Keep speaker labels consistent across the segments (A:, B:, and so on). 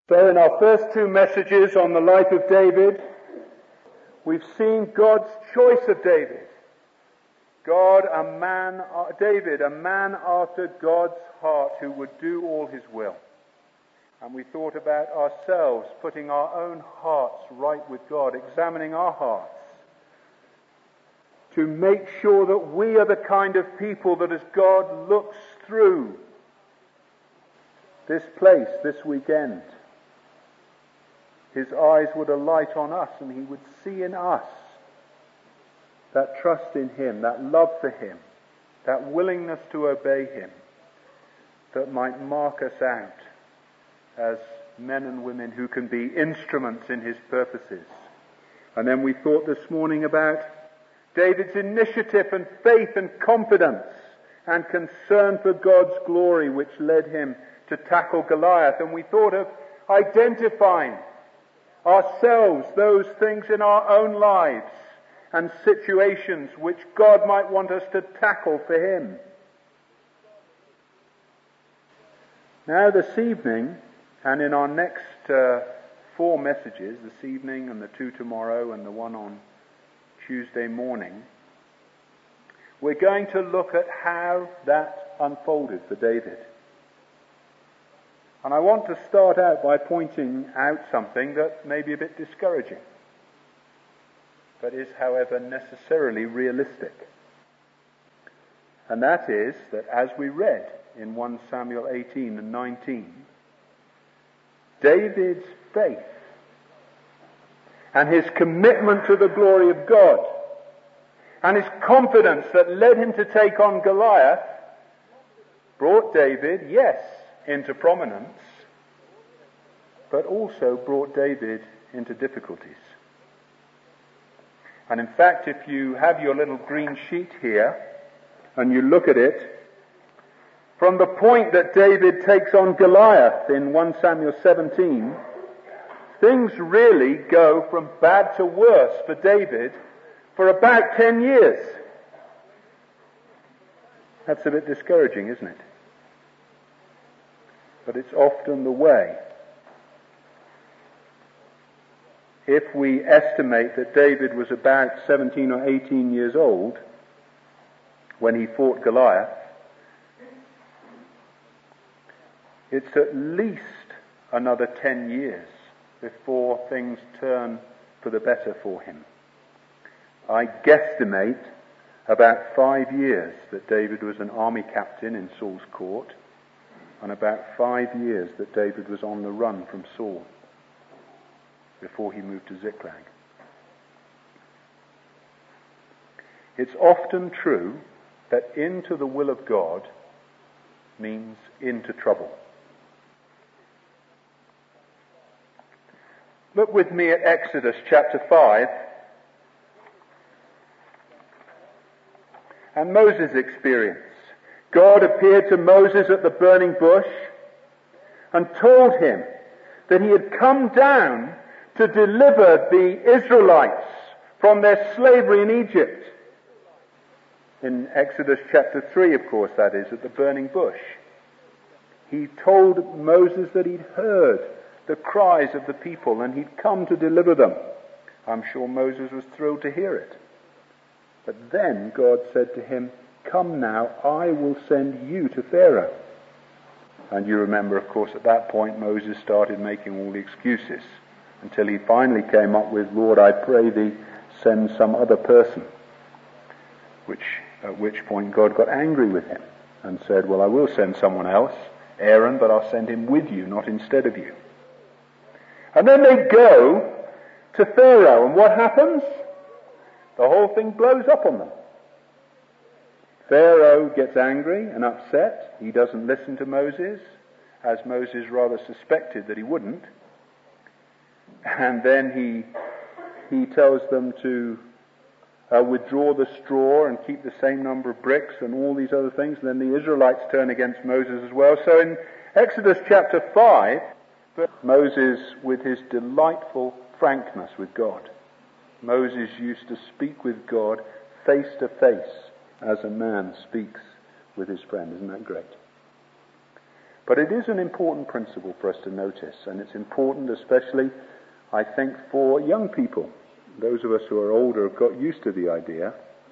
A: So in our first two messages on the life of David, we've seen God's choice of David. David, a man after God's heart who would do all his will. And we thought about ourselves, putting our own hearts right with God, examining our hearts to make sure that we are the kind of people that as God looks through this place this weekend, his eyes would alight on us and he would see in us that trust in him, that love for him, that willingness to obey him that might mark us out as men and women who can be instruments in his purposes. And then we thought this morning about David's initiative and faith and confidence and concern for God's glory which led him to tackle Goliath. And we thought of identifying ourselves, those things in our own lives and situations which God might want us to tackle for him. Now this evening, and in our next 4 messages, this evening and the 2 tomorrow and the one on Tuesday morning, we're going to look at how that unfolded for David. And I want to start out by pointing out something that may be a bit discouraging, but is, however, necessarily realistic. And that is that as we read in 1 Samuel 18 and 19, David's faith and his commitment to the glory of God and his confidence that led him to take on Goliath brought David, yes, into prominence, but also brought David into difficulties. And in fact, if you have your little green sheet here and you look at it, from the point that David takes on Goliath in 1 Samuel 17, things really go from bad to worse for David for about 10 years. That's a bit discouraging, isn't it? But it's often the way. If we estimate that David was about 17 or 18 years old when he fought Goliath, it's at least another 10 years before things turn for the better for him. I guesstimate about 5 years that David was an army captain in Saul's court, and about 5 years that David was on the run from Saul before he moved to Ziklag. It's often true that into the will of God means into trouble. Look with me at Exodus chapter 5 and Moses' experience. God appeared to Moses at the burning bush and told him that he had come down to deliver the Israelites from their slavery in Egypt. In Exodus chapter 3, of course, that is, at the burning bush. He told Moses that he'd heard the cries of the people and he'd come to deliver them. I'm sure Moses was thrilled to hear it. But then God said to him, "Come now, I will send you to Pharaoh." And you remember, of course, at that point Moses started making all the excuses until he finally came up with, "Lord, I pray thee, send some other person." At which point God got angry with him and said, "Well, I will send someone else, Aaron, but I'll send him with you, not instead of you." And then they go to Pharaoh, and what happens? The whole thing blows up on them. Pharaoh gets angry and upset. He doesn't listen to Moses, as Moses rather suspected that he wouldn't. And then he tells them to withdraw the straw and keep the same number of bricks and all these other things. And then the Israelites turn against Moses as well. So in Exodus chapter 5, Moses, with his delightful frankness with God, Moses used to speak with God face to face as a man speaks with his friend. Isn't that great? But it is an important principle for us to notice, and it's important especially, I think, for young people. Those of us who are older have got used to the idea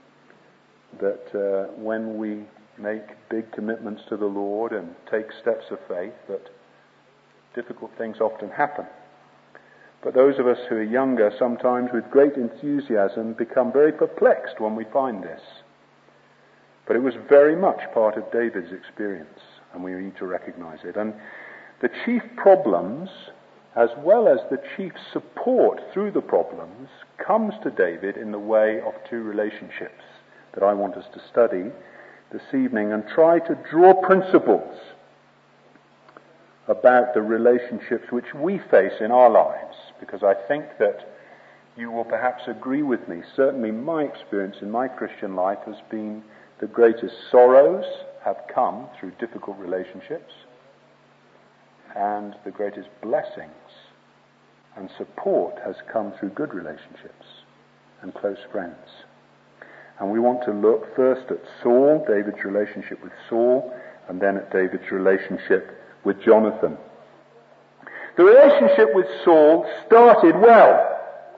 A: that when we make big commitments to the Lord and take steps of faith, that difficult things often happen. But those of us who are younger, sometimes with great enthusiasm, become very perplexed when we find this. But it was very much part of David's experience, and we need to recognize it. And the chief problems, as well as the chief support through the problems, comes to David in the way of two relationships that I want us to study this evening and try to draw principles about the relationships which we face in our lives, because I think that you will perhaps agree with me. Certainly my experience in my Christian life has been the greatest sorrows have come through difficult relationships, and the greatest blessings and support has come through good relationships and close friends. And we want to look first at Saul, David's relationship with Saul, and then at David's relationship with Jonathan. The relationship with Saul started well.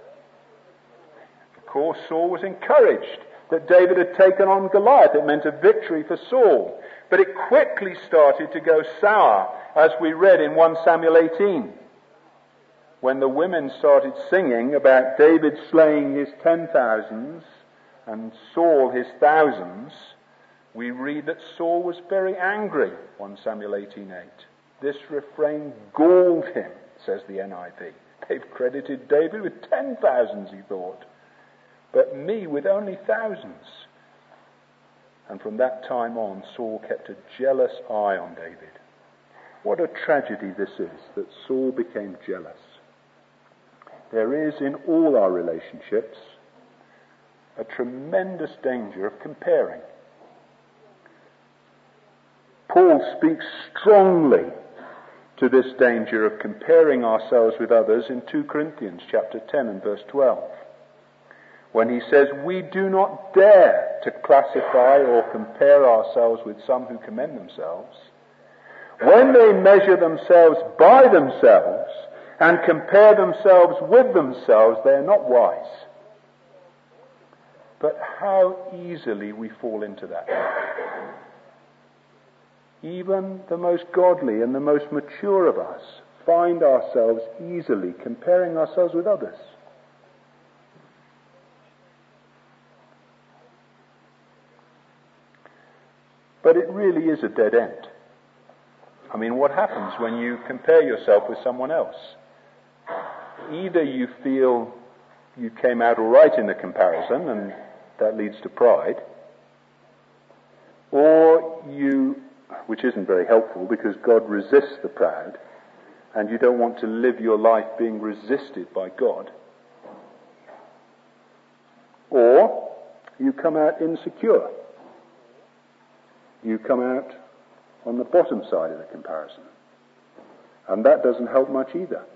A: Of course, Saul was encouraged that David had taken on Goliath. It meant a victory for Saul. But it quickly started to go sour, as we read in 1 Samuel 18. When the women started singing about David slaying his 10,000s and Saul his thousands, we read that Saul was very angry, 1 Samuel 18:8. This refrain galled him, says the NIV. They've credited David with 10,000s, he thought, but me with only thousands. And from that time on, Saul kept a jealous eye on David. What a tragedy this is, that Saul became jealous. There is in all our relationships a tremendous danger of comparing. Paul speaks strongly to this danger of comparing ourselves with others in 2 Corinthians chapter 10 and verse 12. When he says, we do not dare to classify or compare ourselves with some who commend themselves. When they measure themselves by themselves and compare themselves with themselves, they are not wise. But how easily we fall into that. Even the most godly and the most mature of us find ourselves easily comparing ourselves with others. But it really is a dead end. I mean, what happens when you compare yourself with someone else? Either you feel you came out all right in the comparison, and that leads to pride, or you, which isn't very helpful because God resists the proud, and you don't want to live your life being resisted by God, or you come out insecure. You come out on the bottom side of the comparison. And that doesn't help much either.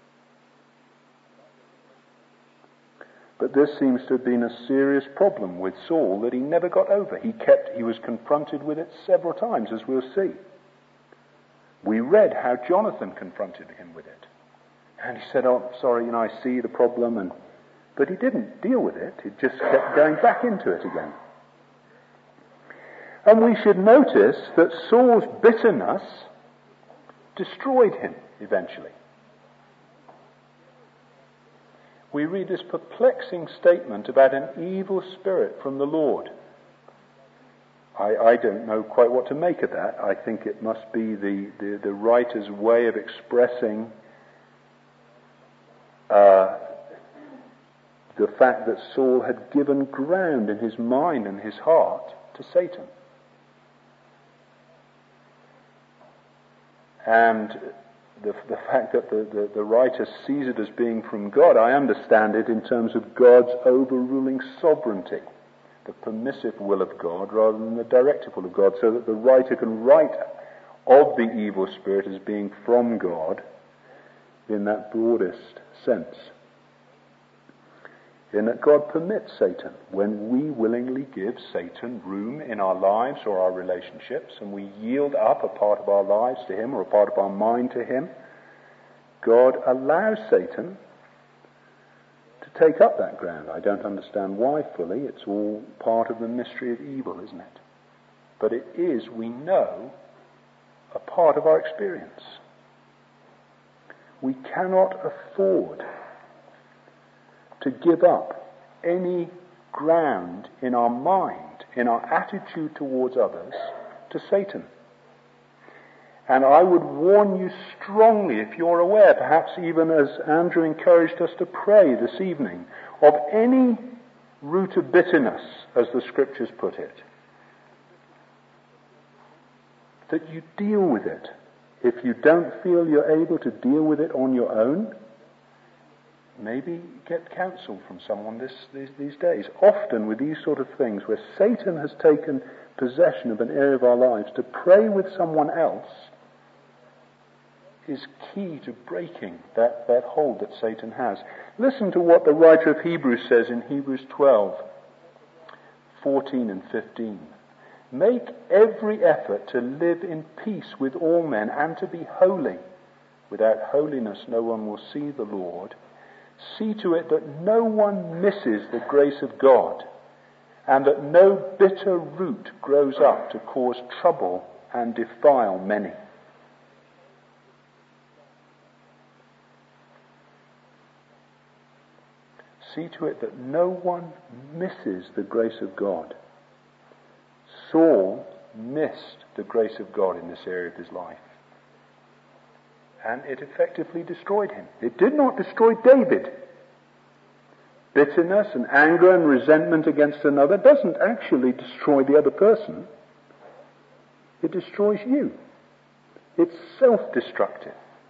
A: But this seems to have been a serious problem with Saul that he never got over. He was confronted with it several times, as we'll see. We read how Jonathan confronted him with it. And he said, oh, sorry, I see the problem. But he didn't deal with it. He just kept going back into it again. And we should notice that Saul's bitterness destroyed him eventually. We read this perplexing statement about an evil spirit from the Lord. I don't know quite what to make of that. I think it must be the writer's way of expressing the fact that Saul had given ground in his mind and his heart to Satan. And the fact that the writer sees it as being from God, I understand it in terms of God's overruling sovereignty, the permissive will of God rather than the directive will of God, so that the writer can write of the evil spirit as being from God in that broadest sense. in that God permits Satan when we willingly give Satan room in our lives or our relationships, and we yield up a part of our lives to him or a part of our mind to him. God allows Satan to take up that ground. I don't understand why fully. It's all part of the mystery of evil, isn't it? But it is, we know, a part of our experience. We cannot afford to give up any ground in our mind, in our attitude towards others, to Satan. And I would warn you strongly, if you're aware, perhaps even as Andrew encouraged us to pray this evening, of any root of bitterness, as the scriptures put it, that you deal with it. If you don't feel you're able to deal with it on your own, maybe get counsel from someone these days. Often with these sort of things, where Satan has taken possession of an area of our lives, to pray with someone else is key to breaking that hold that Satan has. Listen to what the writer of Hebrews says in Hebrews 12, 14 and 15. Make every effort to live in peace with all men and to be holy. Without holiness no one will see the Lord. See to it that no one misses the grace of God, and that no bitter root grows up to cause trouble and defile many. See to it that no one misses the grace of God. Saul missed the grace of God in this area of his life. And it effectively destroyed him. It did not destroy David. Bitterness and anger and resentment against another doesn't actually destroy the other person. It destroys you. It's self-destructive.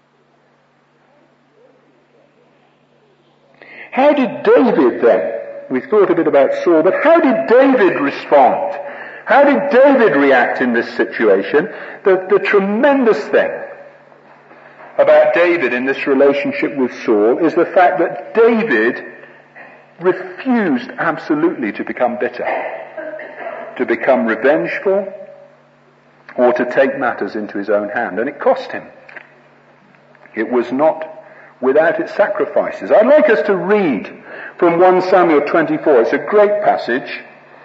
A: How did David then? We thought a bit about Saul, but how did David respond? How did David react in this situation? The tremendous thing about David in this relationship with Saul is the fact that David refused absolutely to become bitter, to become revengeful, or to take matters into his own hand. And it cost him. It was not without its sacrifices. I'd like us to read from 1 Samuel 24. It's a great passage.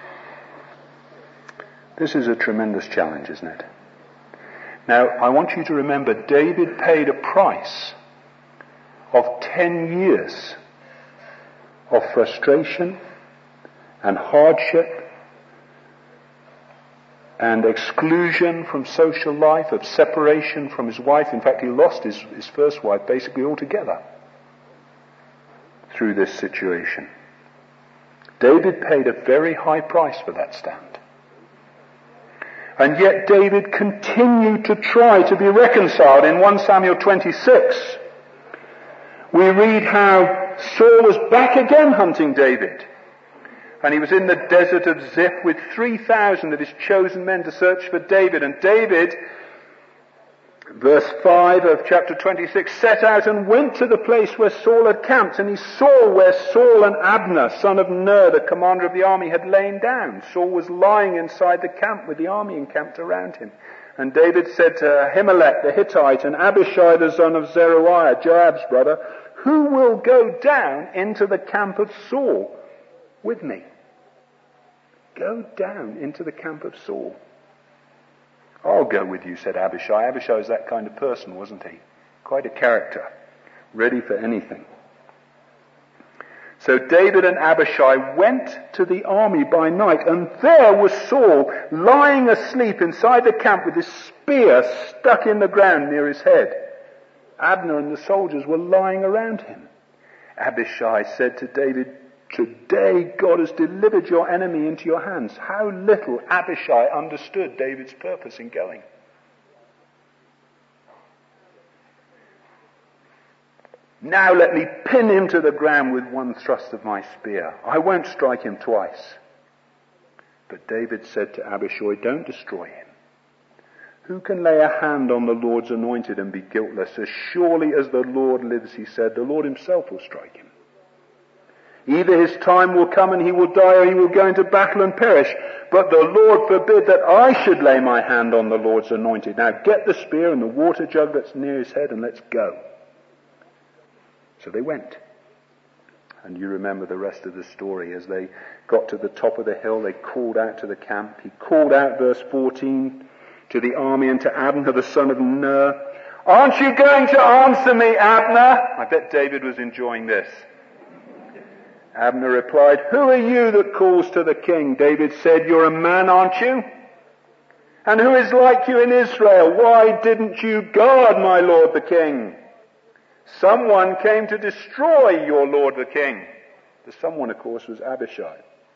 A: This is a tremendous challenge, isn't it? Now, I want you to remember, David paid a price of 10 years of frustration and hardship and exclusion from social life, of separation from his wife. In fact, he lost his first wife basically altogether through this situation. David paid a very high price for that stand. And yet David continued to try to be reconciled. In 1 Samuel 26, we read how Saul was back again hunting David. And he was in the desert of Ziph with 3,000 of his chosen men to search for David. And David, verse 5 of chapter 26, set out and went to the place where Saul had camped. And he saw where Saul and Abner, son of Ner, the commander of the army, had lain down. Saul was lying inside the camp with the army encamped around him. And David said to Ahimelech the Hittite and Abishai the son of Zeruiah, Joab's brother, who will go down into the camp of Saul with me? Go down into the camp of Saul. I'll go with you, said Abishai. Abishai was that kind of person, wasn't he? Quite a character, ready for anything. So David and Abishai went to the army by night, and there was Saul lying asleep inside the camp with his spear stuck in the ground near his head. Abner and the soldiers were lying around him. Abishai said to David, today God has delivered your enemy into your hands. How little Abishai understood David's purpose in going. Now let me pin him to the ground with one thrust of my spear. I won't strike him twice. But David said to Abishai, don't destroy him. Who can lay a hand on the Lord's anointed and be guiltless? As surely as the Lord lives, he said, the Lord himself will strike him. Either his time will come and he will die, or he will go into battle and perish. But the Lord forbid that I should lay my hand on the Lord's anointed. Now get the spear and the water jug that's near his head and let's go. So they went. And you remember the rest of the story. As they got to the top of the hill, they called out to the camp. He called out, verse 14, to the army and to Abner, the son of Ner, "Aren't you going to answer me, Abner?" I bet David was enjoying this. Abner replied, "Who are you that calls to the king?" David said, "You're a man, aren't you? And who is like you in Israel? Why didn't you guard my lord the king? Someone came to destroy your lord the king." The someone, of course, was Abishai,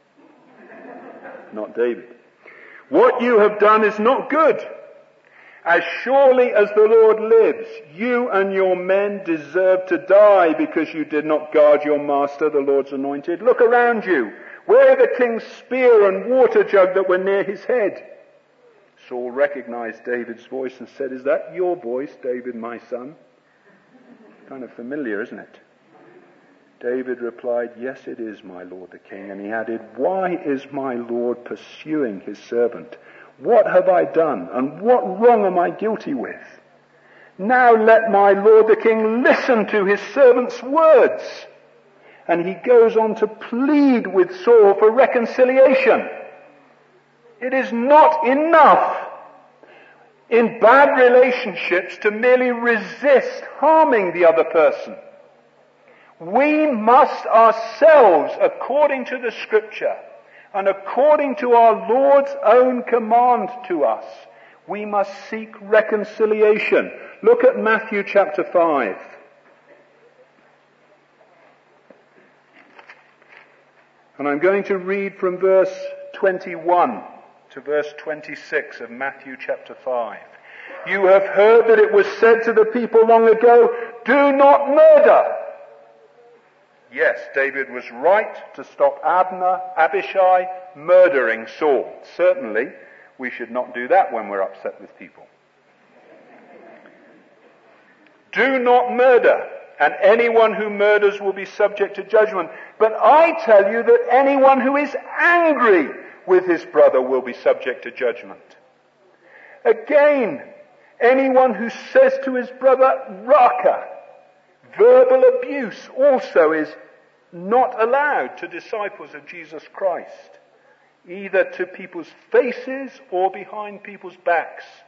A: not David. "What you have done is not good. As surely as the Lord lives, you and your men deserve to die because you did not guard your master, the Lord's anointed. Look around you. Where are the king's spear and water jug that were near his head?" Saul recognized David's voice and said, "Is that your voice, David, my son?" Kind of familiar, isn't it? David replied, "Yes, it is, my lord the king." And he added, "Why is my lord pursuing his servant? What have I done, and what wrong am I guilty with? Now let my lord the king listen to his servant's words." And he goes on to plead with Saul for reconciliation. It is not enough in bad relationships to merely resist harming the other person. We must ourselves, according to the Scripture, and according to our Lord's own command to us, we must seek reconciliation. Look at Matthew chapter 5. And I'm going to read from verse 21 to verse 26 of Matthew chapter 5. "You have heard that it was said to the people long ago, 'Do not murder.'" Yes, David was right to stop Abishai murdering Saul. Certainly, we should not do that when we're upset with people. "Do not murder, and anyone who murders will be subject to judgment. But I tell you that anyone who is angry with his brother will be subject to judgment. Again, anyone who says to his brother, 'Raka,' verbal abuse also is not allowed to disciples of Jesus Christ, either to people's faces or behind people's backs.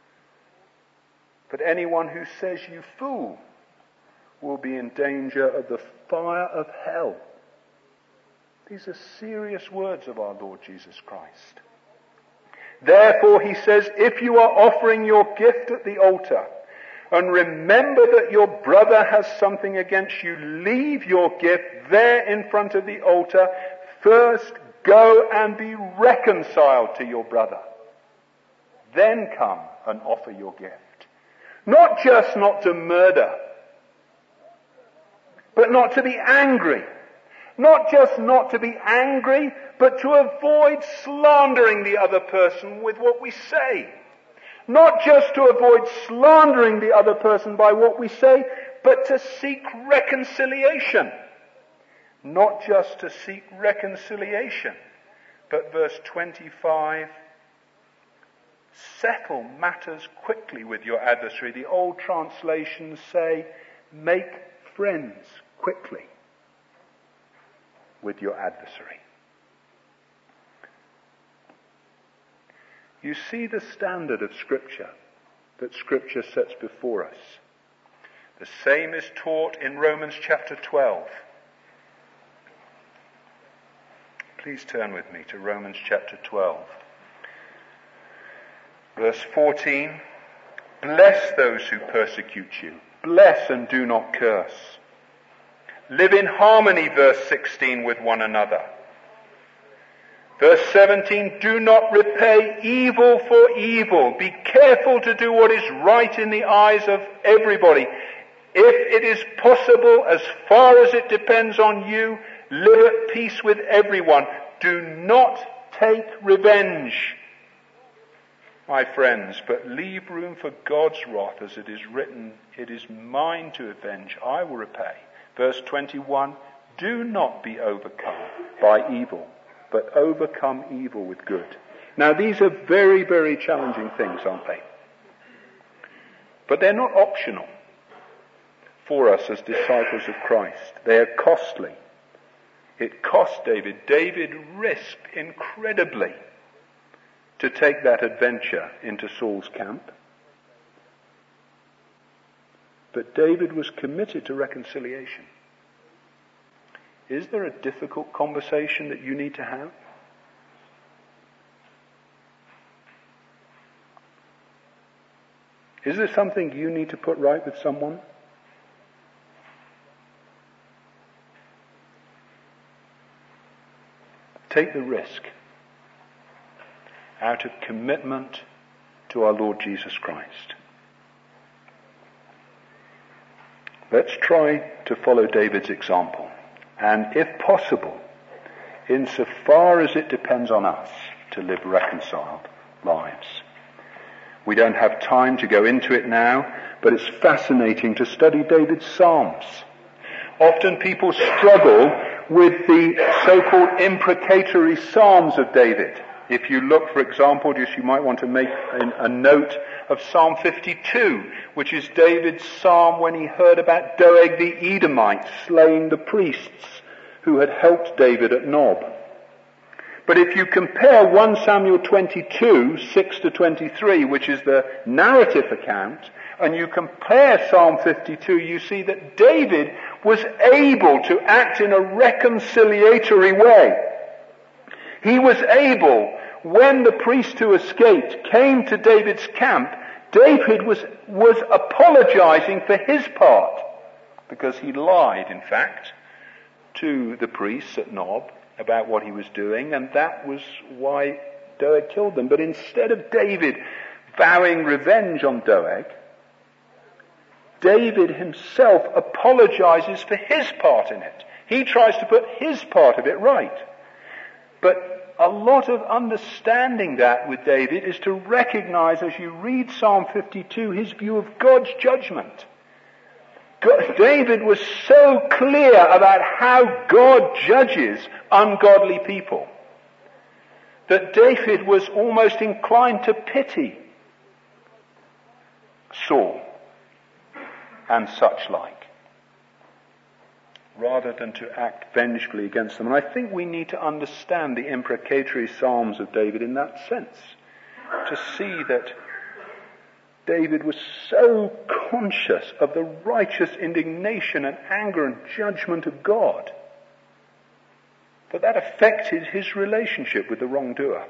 A: But anyone who says 'You fool' will be in danger of the fire of hell." These are serious words of our Lord Jesus Christ. "Therefore," he says, "if you are offering your gift at the altar, and remember that your brother has something against you, leave your gift there in front of the altar. First go and be reconciled to your brother. Then come and offer your gift." Not just not to murder, but not to be angry. Not just not to be angry, but to avoid slandering the other person with what we say. Not just to avoid slandering the other person by what we say, but to seek reconciliation. Not just to seek reconciliation, but verse 25, settle matters quickly with your adversary. The old translations say, make friends quickly with your adversary. You see the standard of Scripture that Scripture sets before us. The same is taught in Romans chapter 12. Please turn with me to Romans chapter 12. Verse 14, bless those who persecute you. Bless and do not curse. Live in harmony, verse 16, with one another. Verse 17, do not repay evil for evil. Be careful to do what is right in the eyes of everybody. If it is possible, as far as it depends on you, live at peace with everyone. Do not take revenge, my friends, but leave room for God's wrath, as it is written, it is mine to avenge, I will repay. Verse 21, Do not be overcome by evil, but overcome evil with good. Now these are very, very challenging things, aren't they? But they're not optional for us as disciples of Christ. They are costly. It cost David. David risked incredibly to take that adventure into Saul's camp. But David was committed to reconciliation. Is there a difficult conversation that you need to have? Is there something you need to put right with someone? Take the risk out of commitment to our Lord Jesus Christ. Let's try to follow David's example. And if possible, insofar as it depends on us, to live reconciled lives. We don't have time to go into it now, but it's fascinating to study David's Psalms. Often people struggle with the so-called imprecatory Psalms of David. If you look, for example, you might want to make a note of Psalm 52, which is David's psalm when he heard about Doeg the Edomite slaying the priests who had helped David at Nob. But if you compare 1 Samuel 22, 6-23, which is the narrative account, and you compare Psalm 52, you see that David was able to act in a reconciliatory way. He was able, when the priest who escaped came to David's camp, David was apologizing for his part, because he lied, in fact, to the priests at Nob about what he was doing, and that was why Doeg killed them. But instead of David vowing revenge on Doeg, David himself apologizes for his part in it. He tries to put his part of it right. But a lot of understanding that with David is to recognize, as you read Psalm 52, his view of God's judgment. David was so clear about how God judges ungodly people that David was almost inclined to pity Saul and such like, rather than to act vengefully against them. And I think we need to understand the imprecatory Psalms of David in that sense, to see that David was so conscious of the righteous indignation and anger and judgment of God that affected his relationship with the wrongdoer.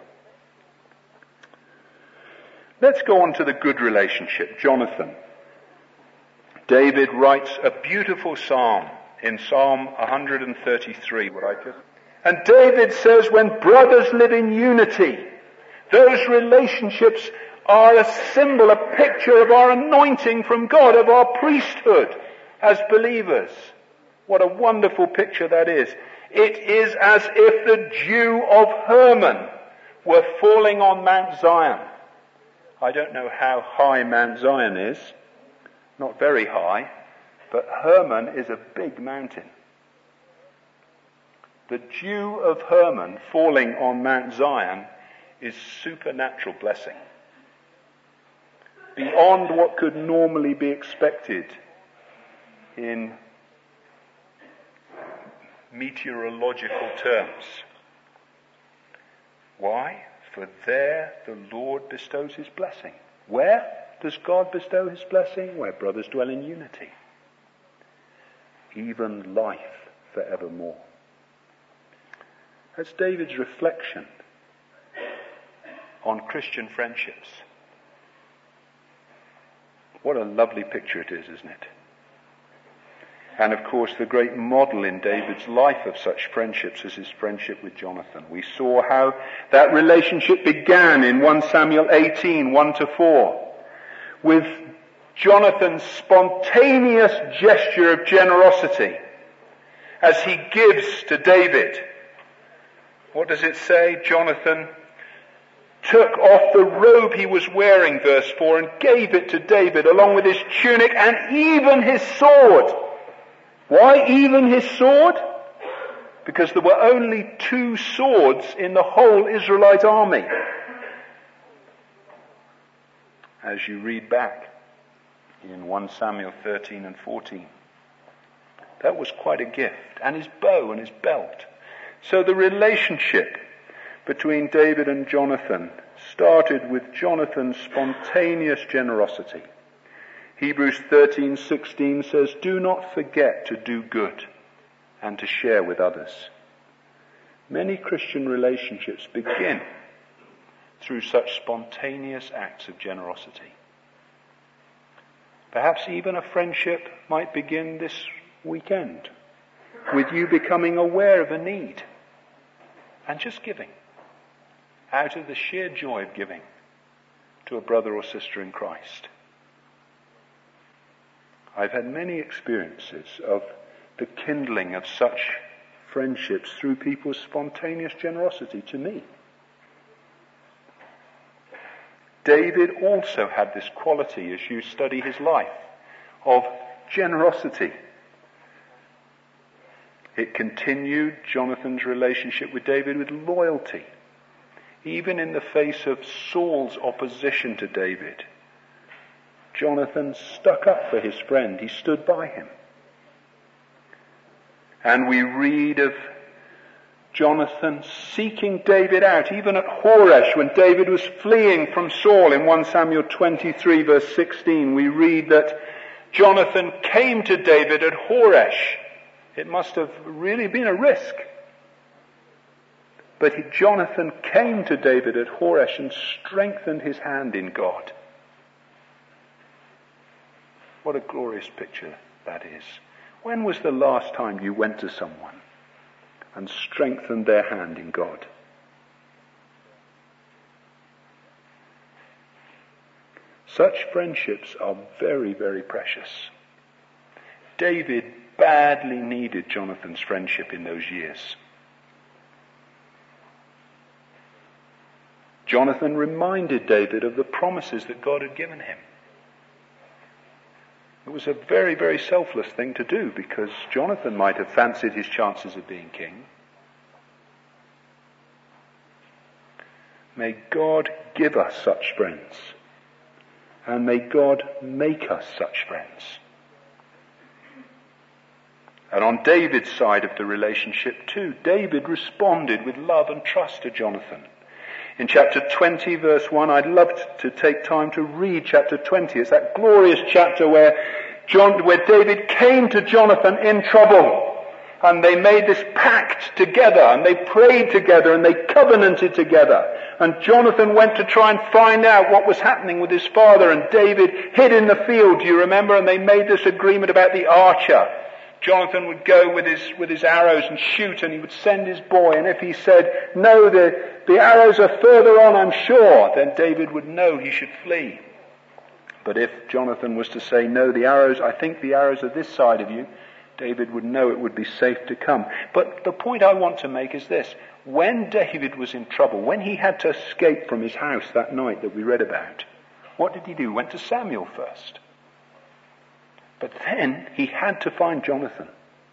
A: Let's go on to the good relationship, Jonathan. David writes a beautiful psalm in Psalm 133. And David says, when brothers live in unity, those relationships are a symbol, a picture of our anointing from God, of our priesthood as believers. What a wonderful picture that is. It is as if the dew of Hermon were falling on Mount Zion. I don't know how high Mount Zion is. Not very high, but Hermon is a big mountain. The dew of Hermon falling on Mount Zion is supernatural blessing, beyond what could normally be expected in meteorological terms. Why? For there the Lord bestows his blessing. Where does God bestow his blessing? Where brothers dwell in unity. Even life forevermore. That's David's reflection on Christian friendships. What a lovely picture it is, isn't it? And of course, the great model in David's life of such friendships is his friendship with Jonathan. We saw how that relationship began in 1 Samuel 18, 1-4, with Jonathan's spontaneous gesture of generosity as he gives to David. What does it say? Jonathan took off the robe he was wearing, verse 4, and gave it to David along with his tunic and even his sword. Why even his sword? because there were only 2 swords in the whole Israelite army. As you read back in 1 Samuel 13 and 14. That was quite a gift. And his bow and his belt. So the relationship between David and Jonathan started with Jonathan's spontaneous generosity. Hebrews 13:16 says, "Do not forget to do good and to share with others." Many Christian relationships begin through such spontaneous acts of generosity. Perhaps even a friendship might begin this weekend with you becoming aware of a need and just giving out of the sheer joy of giving to a brother or sister in Christ. I've had many experiences of the kindling of such friendships through people's spontaneous generosity to me. David also had this quality, as you study his life, of generosity. It continued Jonathan's relationship with David with loyalty. Even in the face of Saul's opposition to David, Jonathan stuck up for his friend. He stood by him. And we read of Jonathan seeking David out, even at Horesh, when David was fleeing from Saul. In 1 Samuel 23 verse 16, we read that Jonathan came to David at Horesh. It must have really been a risk. But Jonathan came to David at Horesh and strengthened his hand in God. What a glorious picture that is. When was the last time you went to someone and strengthened their hand in God? Such friendships are very, very precious. David badly needed Jonathan's friendship in those years. Jonathan reminded David of the promises that God had given him. It was a very, very selfless thing to do, because Jonathan might have fancied his chances of being king. May God give us such friends, and may God make us such friends. And on David's side of the relationship too, David responded with love and trust to Jonathan. In chapter 20 verse 1, I'd love to take time to read chapter 20. It's that glorious chapter where David came to Jonathan in trouble. And they made this pact together, and they prayed together, and they covenanted together. And Jonathan went to try and find out what was happening with his father, and David hid in the field, do you remember? And they made this agreement about the archer. Jonathan would go with his arrows and shoot, and he would send his boy, and if he said, "No, the arrows are further on, I'm sure," then David would know he should flee. But if Jonathan was to say, "No, I think the arrows are this side of you," David would know it would be safe to come. But the point I want to make is this. When David was in trouble, when he had to escape from his house that night that we read about, what did he do? He went to Samuel first. But then he had to find Jonathan.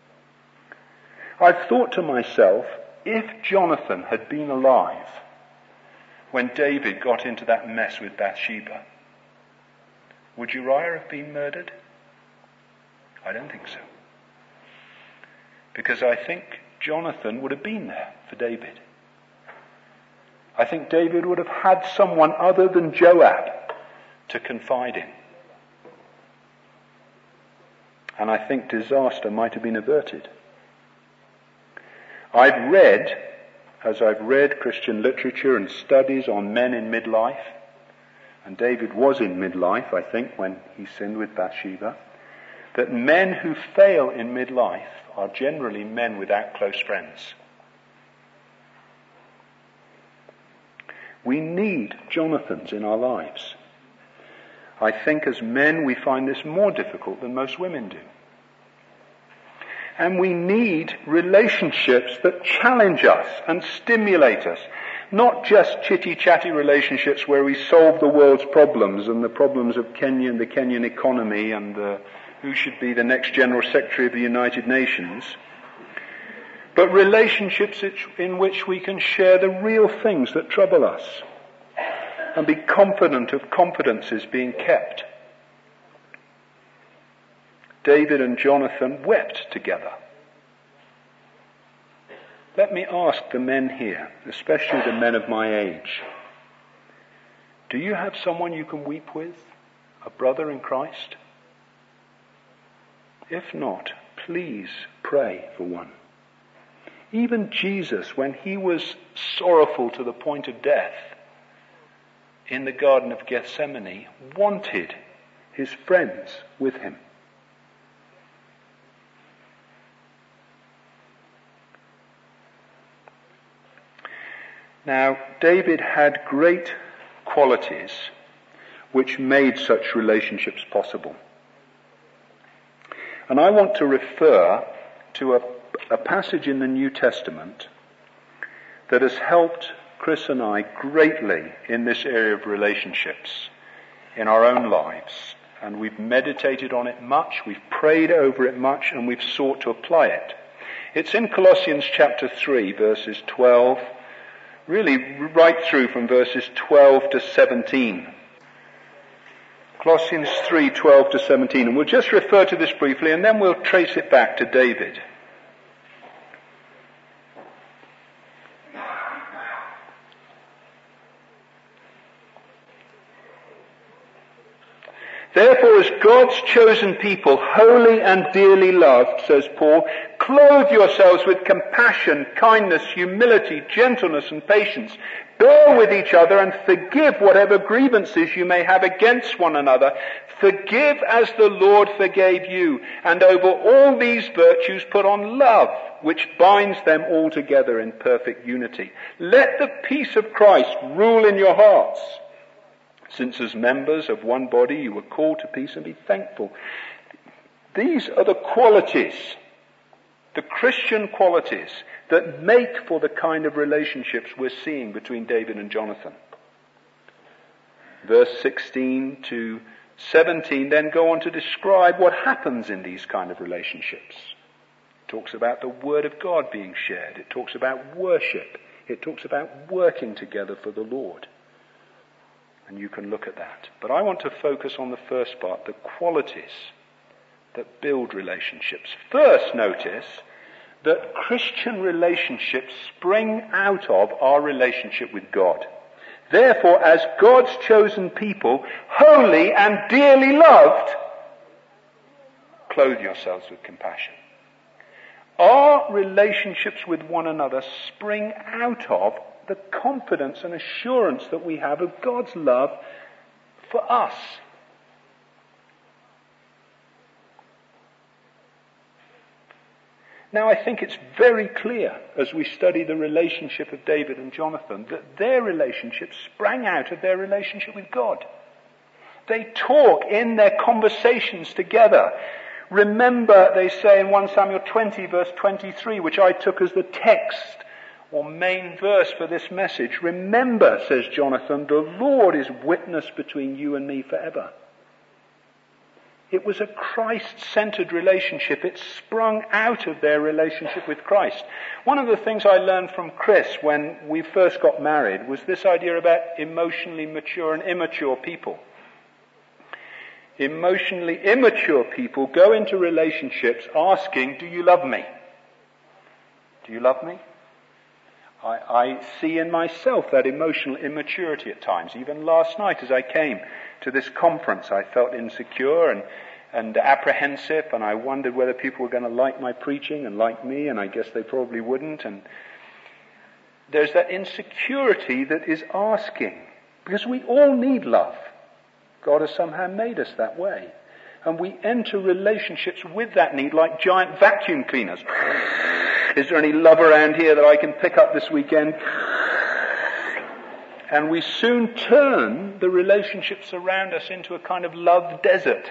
A: I've thought to myself, if Jonathan had been alive when David got into that mess with Bathsheba, would Uriah have been murdered? I don't think so. Because I think Jonathan would have been there for David. I think David would have had someone other than Joab to confide in. And I think disaster might have been averted. As I've read Christian literature and studies on men in midlife, and David was in midlife, I think, when he sinned with Bathsheba, that men who fail in midlife are generally men without close friends. We need Jonathans in our lives. I think as men we find this more difficult than most women do. And we need relationships that challenge us and stimulate us. Not just chitty-chatty relationships where we solve the world's problems and the problems of Kenya and the Kenyan economy and who should be the next General Secretary of the United Nations.
B: but relationships in which we can share the real things that trouble us and be confident of confidences being kept. David and Jonathan wept together. Let me ask the men here, especially the men of my age, do you have someone you can weep with? A brother in Christ? If not, please pray for one. Even Jesus, when he was sorrowful to the point of death in the Garden of Gethsemane, wanted his friends with him. Now, David had great qualities which made such relationships possible. And I want to refer to a passage in the New Testament that has helped Chris and I greatly in this area of relationships in our own lives. And we've meditated on it much, we've prayed over it much, and we've sought to apply it. It's in Colossians chapter 3, verses 12, really right through from verses 12 to 17. Colossians 3, 12 to 17. And we'll just refer to this briefly, and then we'll trace it back to David. Therefore, as God's chosen people, holy and dearly loved, says Paul, clothe yourselves with compassion, kindness, humility, gentleness, and patience. Bear with each other and forgive whatever grievances you may have against one another. Forgive as the Lord forgave you. And over all these virtues put on love, which binds them all together in perfect unity. Let the peace of Christ rule in your hearts, since as members of one body you were called to peace, and be thankful. These are the qualities, the Christian qualities, that make for the kind of relationships we're seeing between David and Jonathan. Verse 16 to 17 then go on to describe what happens in these kind of relationships. It talks about the Word of God being shared. It talks about worship. It talks about working together for the Lord. And you can look at that. But I want to focus on the first part, the qualities that build relationships. First, notice that Christian relationships spring out of our relationship with God. Therefore, as God's chosen people, holy and dearly loved, clothe yourselves with compassion. Our relationships with one another spring out of the confidence and assurance that we have of God's love for us. Now, I think it's very clear as we study the relationship of David and Jonathan that their relationship sprang out of their relationship with God. They talk in their conversations together. Remember, they say in 1 Samuel 20, verse 23, which I took as the text or main verse for this message. Remember, says Jonathan, the Lord is witness between you and me forever. It was a Christ-centered relationship. It sprung out of their relationship with Christ. One of the things I learned from Chris when we first got married was this idea about emotionally mature and immature people. Emotionally immature people go into relationships asking, do you love me? Do you love me? I see in myself that emotional immaturity at times. Even last night as I came to this conference, I felt insecure and apprehensive, and I wondered whether people were going to like my preaching and like me, and I guess they probably wouldn't. And there's that insecurity that is asking, because we all need love. God has somehow made us that way. And we enter relationships with that need like giant vacuum cleaners. Is there any love around here that I can pick up this weekend? And we soon turn the relationships around us into a kind of love desert.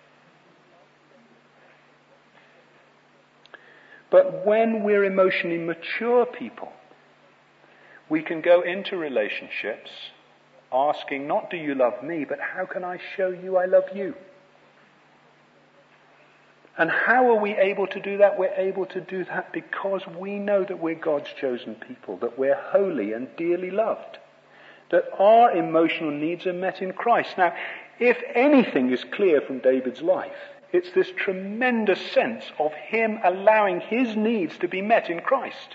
B: But when we're emotionally mature people, we can go into relationships asking, not do you love me, but how can I show you I love you? And how are we able to do that? We're able to do that because we know that we're God's chosen people, that we're holy and dearly loved, that our emotional needs are met in Christ. Now, if anything is clear from David's life, it's this tremendous sense of him allowing his needs to be met in Christ.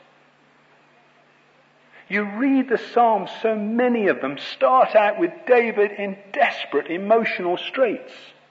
B: You read the Psalms, so many of them start out with David in desperate emotional straits.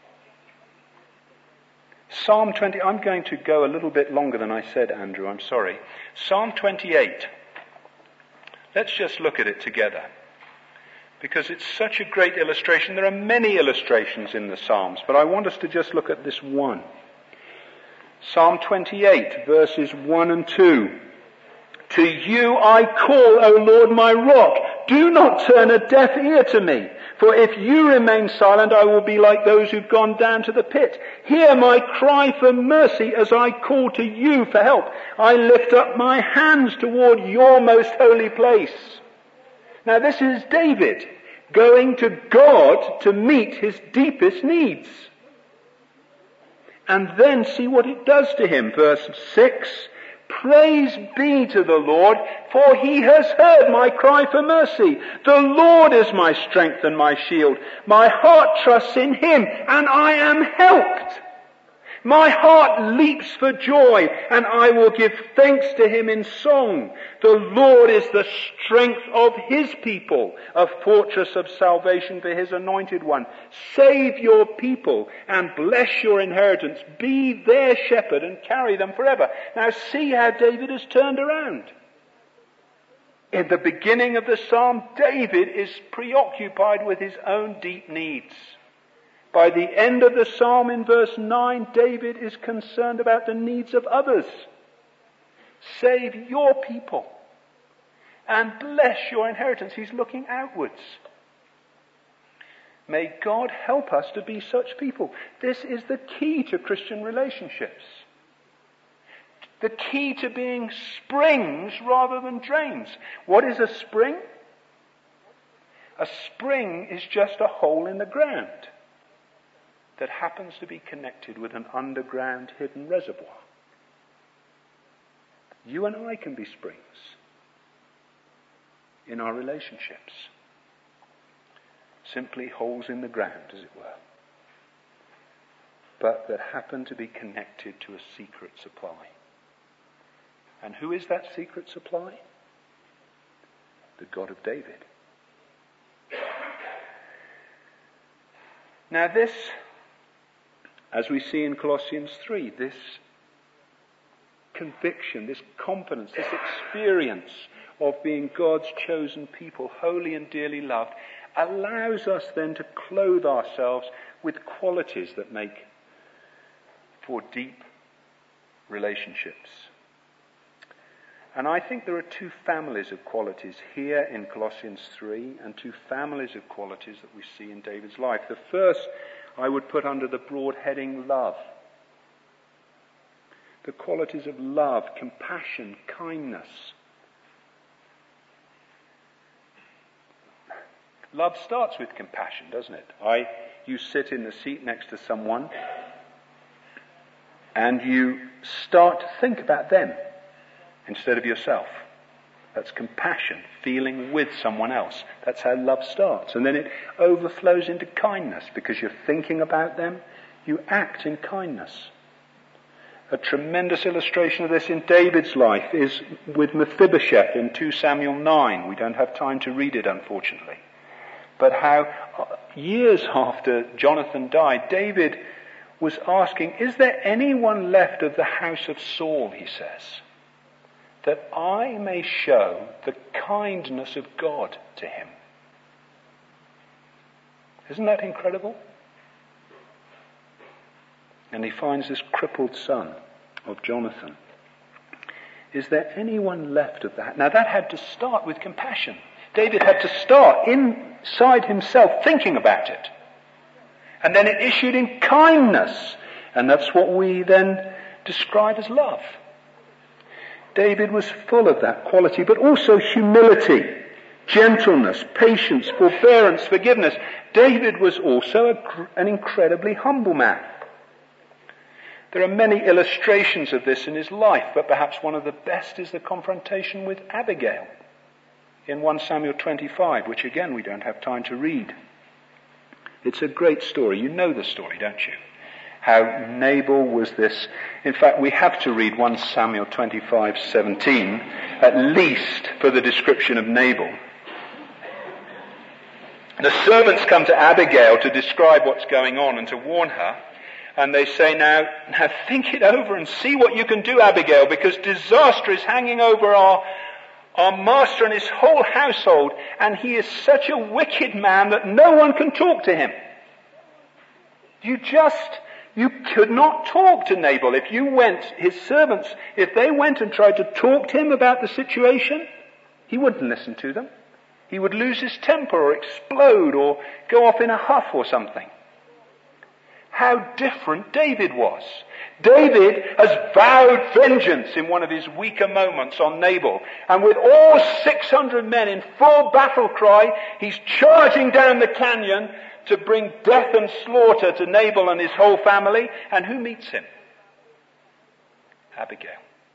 B: Psalm 20, I'm going to go a little bit longer than I said, Andrew, I'm sorry. Psalm 28. Let's just look at it together, because it's such a great illustration. There are many illustrations in the Psalms, but I want us to just look at this one. Psalm 28, verses 1 and 2. To you I call, O Lord, my rock. Do not turn a deaf ear to me. For if you remain silent, I will be like those who've gone down to the pit. Hear my cry for mercy as I call to you for help. I lift up my hands toward your most holy place. Now this is David going to God to meet his deepest needs. And then see what it does to him. Verse 6. Praise be to the Lord, for he has heard my cry for mercy. The Lord is my strength and my shield. My heart trusts in him, and I am helped. My heart leaps for joy, and I will give thanks to him in song. The Lord is the strength of his people, a fortress of salvation for his anointed one. Save your people and bless your inheritance. Be their shepherd and carry them forever. Now see how David has turned around. In the beginning of the psalm, David is preoccupied with his own deep needs. By the end of the psalm in verse 9, David is concerned about the needs of others. Save your people and bless your inheritance. He's looking outwards. May God help us to be such people. This is the key to Christian relationships. The key to being springs rather than drains. What is a spring? A spring is just a hole in the ground that happens to be connected with an underground hidden reservoir. You and I can be springs in our relationships. Simply holes in the ground, as it were. But that happen to be connected to a secret supply. And who is that secret supply? The God of David. Now this, as we see in Colossians 3, this conviction, this confidence, this experience of being God's chosen people, holy and dearly loved, allows us then to clothe ourselves with qualities that make for deep relationships. And I think there are two families of qualities here in Colossians 3 and two families of qualities that we see in David's life. The first I would put under the broad heading love. The qualities of love, compassion, kindness. Love starts with compassion, doesn't it? You sit in the seat next to someone and you start to think about them instead of yourself. That's compassion, feeling with someone else. That's how love starts. And then it overflows into kindness because you're thinking about them. You act in kindness. A tremendous illustration of this in David's life is with Mephibosheth in 2 Samuel 9. We don't have time to read it, unfortunately. But how years after Jonathan died, David was asking, is there anyone left of the house of Saul, he says, that I may show the kindness of God to him? Isn't that incredible? And he finds this crippled son of Jonathan. Is there anyone left of that? Now that had to start with compassion. David had to start inside himself thinking about it. And then it issued in kindness. And that's what we then describe as love. David was full of that quality, but also humility, gentleness, patience, forbearance, forgiveness. David was also an incredibly humble man. There are many illustrations of this in his life, but perhaps one of the best is the confrontation with Abigail in 1 Samuel 25, which again we don't have time to read. It's a great story. You know the story, don't you? How Nabal was this. In fact, we have to read 1 Samuel 25:17, at least for the description of Nabal. The servants come to Abigail to describe what's going on and to warn her. And they say, now think it over and see what you can do, Abigail, because disaster is hanging over our master and his whole household, and he is such a wicked man that no one can talk to him. You could not talk to Nabal. If you went, his servants, if they went and tried to talk to him about the situation, he wouldn't listen to them. He would lose his temper or explode or go off in a huff or something. How different David was. David has vowed vengeance in one of his weaker moments on Nabal. And with all 600 men in full battle cry, he's charging down the canyon to bring death and slaughter to Nabal and his whole family. And who meets him? Abigail.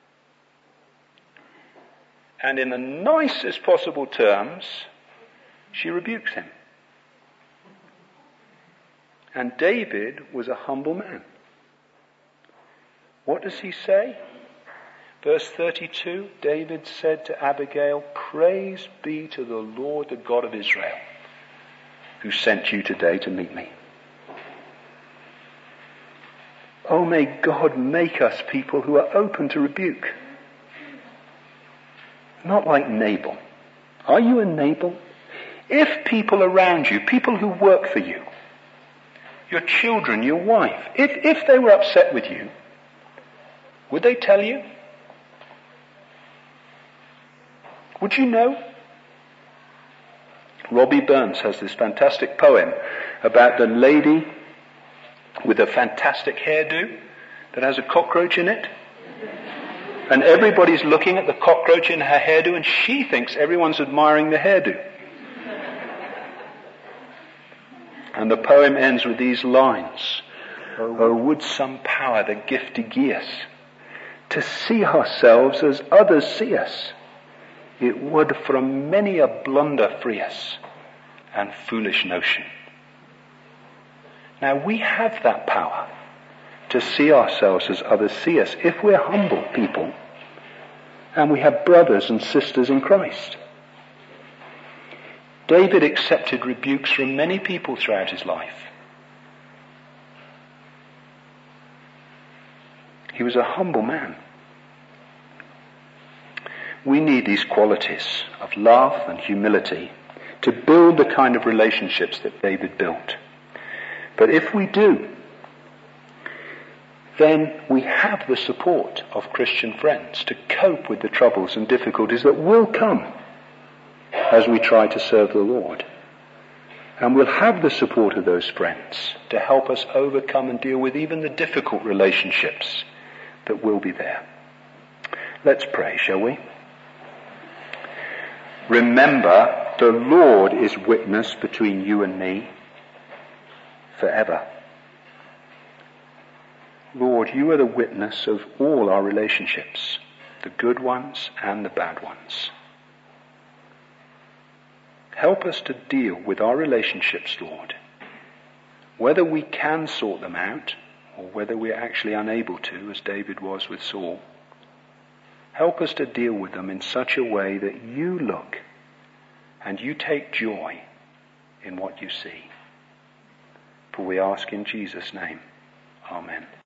B: And in the nicest possible terms, she rebukes him. And David was a humble man. What does he say? Verse 32, David said to Abigail, "Praise be to the Lord, the God of Israel, who sent you today to meet me." Oh, may God make us people who are open to rebuke. Not like Nabal. Are you a Nabal? If people around you, people who work for you, your children, your wife, if they were upset with you, would they tell you? Would you know? Robbie Burns has this fantastic poem about the lady with a fantastic hairdo that has a cockroach in it. And everybody's looking at the cockroach in her hairdo, and she thinks everyone's admiring the hairdo. And the poem ends with these lines. "Oh, would some power the gift to gie us, to see ourselves as others see us. It would from many a blunder free us, and foolish notion." Now we have that power to see ourselves as others see us if we're humble people and we have brothers and sisters in Christ. David accepted rebukes from many people throughout his life. He was a humble man. We need these qualities of love and humility to build the kind of relationships that David built. But if we do, then we have the support of Christian friends to cope with the troubles and difficulties that will come as we try to serve the Lord. And we'll have the support of those friends to help us overcome and deal with even the difficult relationships that will be there. Let's pray, shall we? Remember, the Lord is witness between you and me forever. Lord, you are the witness of all our relationships, the good ones and the bad ones. Help us to deal with our relationships, Lord, whether we can sort them out or whether we're actually unable to, as David was with Saul. Help us to deal with them in such a way that you look and you take joy in what you see. For we ask in Jesus' name. Amen.